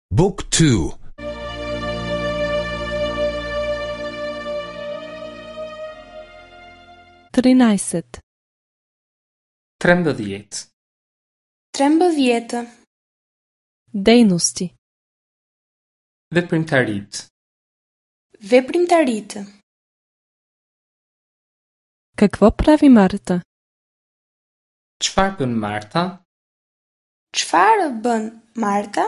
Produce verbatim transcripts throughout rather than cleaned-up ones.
Book two. тринайсет. трembëdhjetë. трembëdhjetë. Дейности. Veprimtaritë. Veprimtaritë. Какво прави Марта? Çfarë bën Marta? Çfarë bën Marta?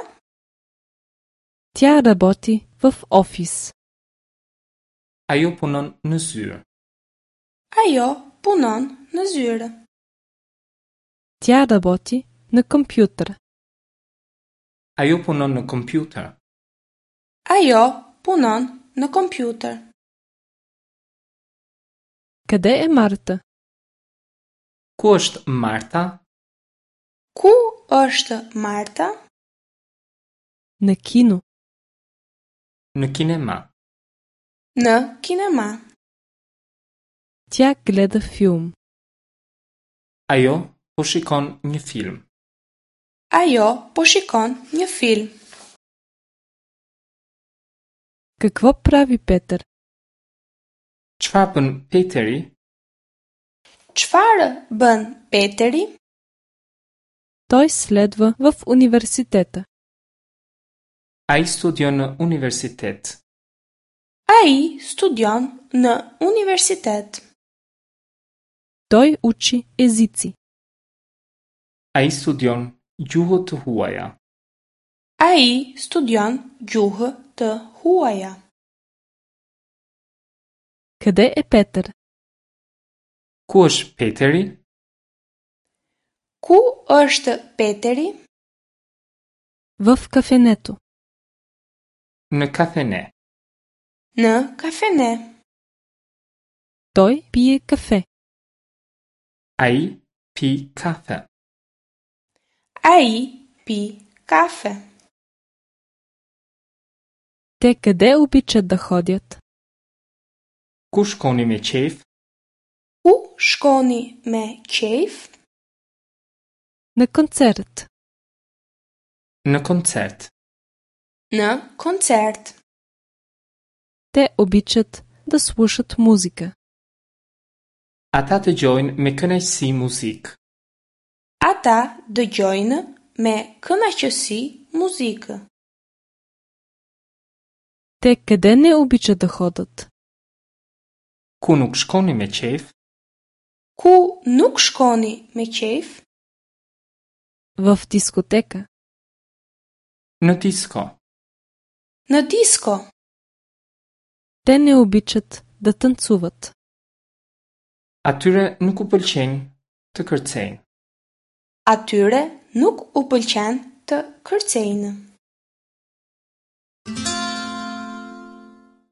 Тя работи в офис. Ajo punon në zyrë. Ajo punon në zyrë. Тя работи на компютър. Ajo punon në kompjuter. Ajo punon në kompjuter. Къде е Марта? Ku është Marta? Ku është Marta? На кино. Në kinema. Në kinema. Тя гледа филм. Ajo po shikon një film. Ajo po shikon një film. Какво прави Петър? Çfarë bën Peteri? Çfarë bën Peteri? Той следва в университета. Ai studion në universitet. Ai studion në universitet. Той учи езици. Ai studion gjuhë të huaja. Ai studion gjuhë të huaja. Къде е Петър? Ku është Peteri? Ku është Peteri? В кафенето. Në kafene. Në kafene. Той пие кафе. Ai pi kafe. Ai pi kafe. Те къде обичат да ходят? Ku shkoni me qejf? Ku shkoni me qejf? На концерт. Në koncert. Në koncert. Те обичат да слушат музика. Ata dëgjojnë me kënaqësi muzikë. Ata dëgjojnë me kënaqësi muzikë. Те къде не обичат да ходят? Ku nuk shkoni me qejf? Ku nuk shkoni me qejf? В дискотека. Në disko. Në disko. Те не обичат да танцуват. Atyre nuk u pëlqen të kërcejnë. Atyre nuk u pëlqen të kërcejnë.